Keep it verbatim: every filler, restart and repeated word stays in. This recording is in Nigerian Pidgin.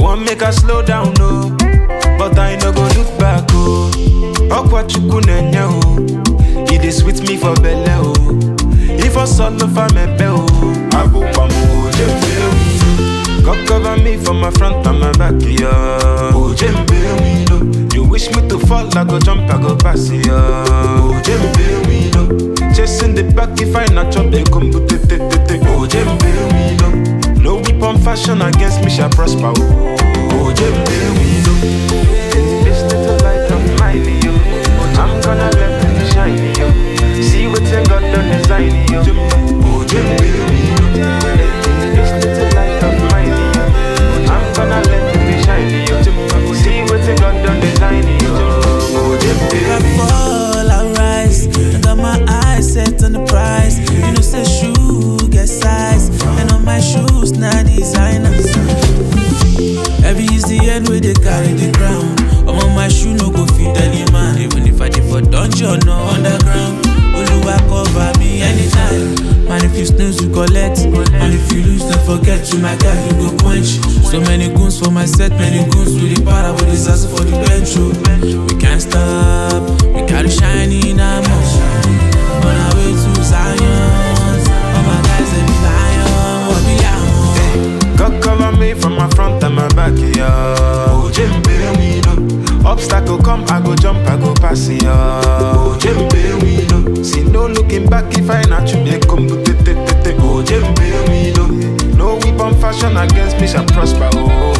want make I slow down, no. But I no go look back, oh. Okwa chukunenya, oh. It is sweet me for belle, oh. If I solo for me, oh. I go pamo, jembe, God cover me from my front and my back, yeah. Oh, jembe, we know. You wish me to fall, I go jump, I go pass, yeah. Oh, jembe, we know. Chasing the back if I not chop, they come to te te te te. Oh, jembe, we know. No weapon fashion against me shall prosper, oh. Oh, jembe, we know. This little light of mine, yo. I'm gonna let it shine, yo. See what's in God done design, yo. Oh, jembe, we know. This little light of mine, yo. I'm gonna let it shine, yo. See what's in God done design, yo. Oh, jembe, we know. I fall, I rise. I got my eyes set on the prize. You know, say shoe get size. And on my shoes, now designers. Every is the end where they carry the crown. I'm on my shoe, no go fit any man. Even if I did for dungeon or underground. Oluwa cover me anytime. Man, if you snooze, you collect. And if you lose, don't forget you, my guy, you go quench. So many goons for my set, many goons with the power, with this ass for the bench. We can't stop, we gotta shine in our motion. On our way to Zion. All my guys, they be lion, what be out. God cover me from my front and my back, yeah. Oh, jembe, we know. Obstacle come, I go jump, I go pass, yeah. Oh, jembe, we know. See no looking back if I not you, they come to te te te te. Oh, jembe, we know. No weapon fashion against me shall prosper, oh.